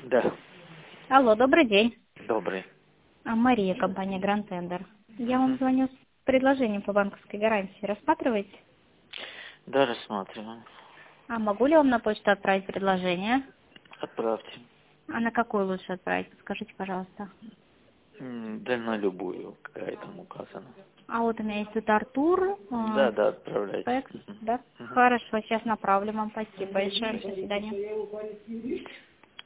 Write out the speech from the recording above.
Да, Алло, добрый день. добрый. Мария, компания Grand Tender. Я вам Мгм. звоню с предложением по банковской гарантии. Рассматриваете? Да, рассматриваем. А могу ли вам на почту отправить предложение? Отправьте. А на какую лучше отправить? Подскажите, пожалуйста. Да на любую, какая там указана. А вот у меня есть тут Артур, Да, да, отправляйте. Спекс, Мгм. да? Мгм. Хорошо, сейчас направлю вам. Спасибо большое. До Спасибо. свидания.